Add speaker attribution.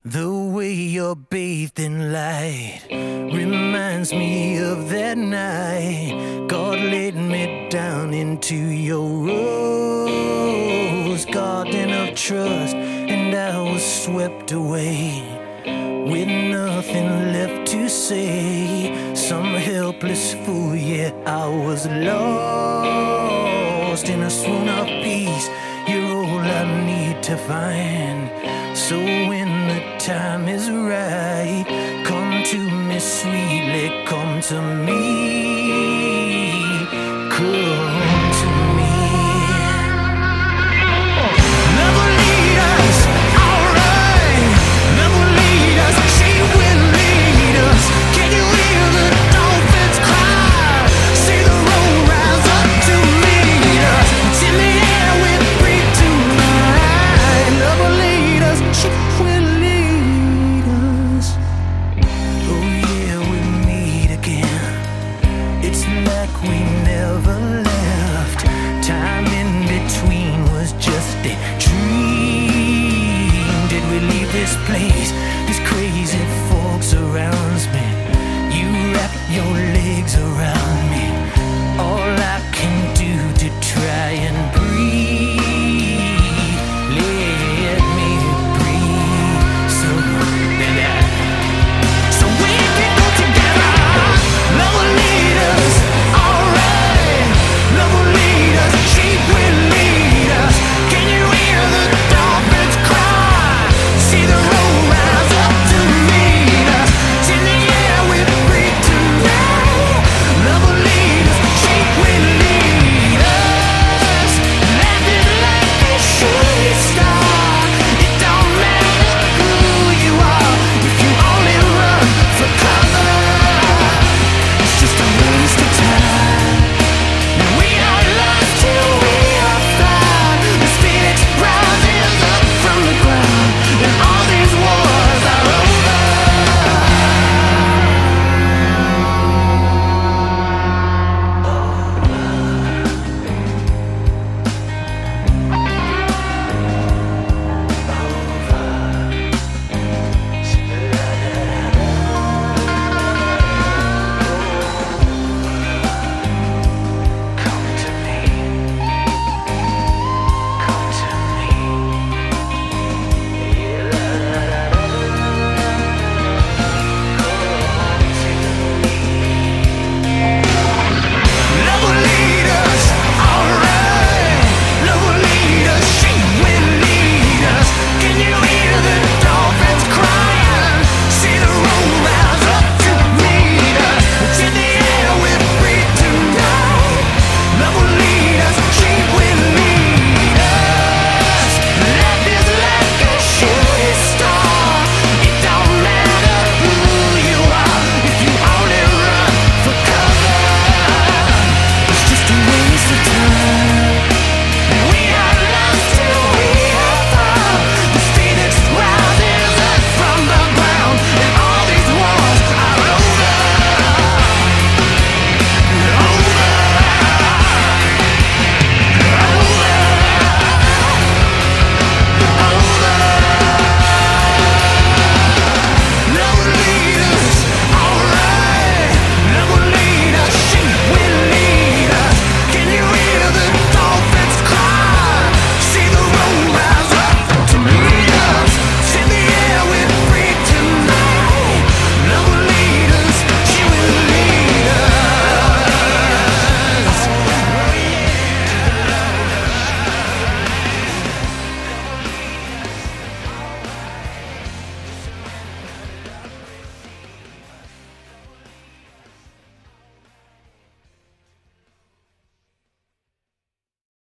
Speaker 1: The way you're bathed in light reminds me of that night God laid me down into your rose garden of trust, and I was swept away with nothing left to say. Some helpless fool, yeah, I was lost in a swoon of peace. You're all I need to find. So when the time is right, come to me sweetly, come to me, come to me. Love will lead us, alright. Love will lead us, she will lead us. Can you hear the dolphins cry? See the road rise up to meet us. It's in the air we breathe tonight. Love will lead us, she will lead us. Oh yeah, we meet again. It's like we never left. Time in between was just a dream. Did we leave this place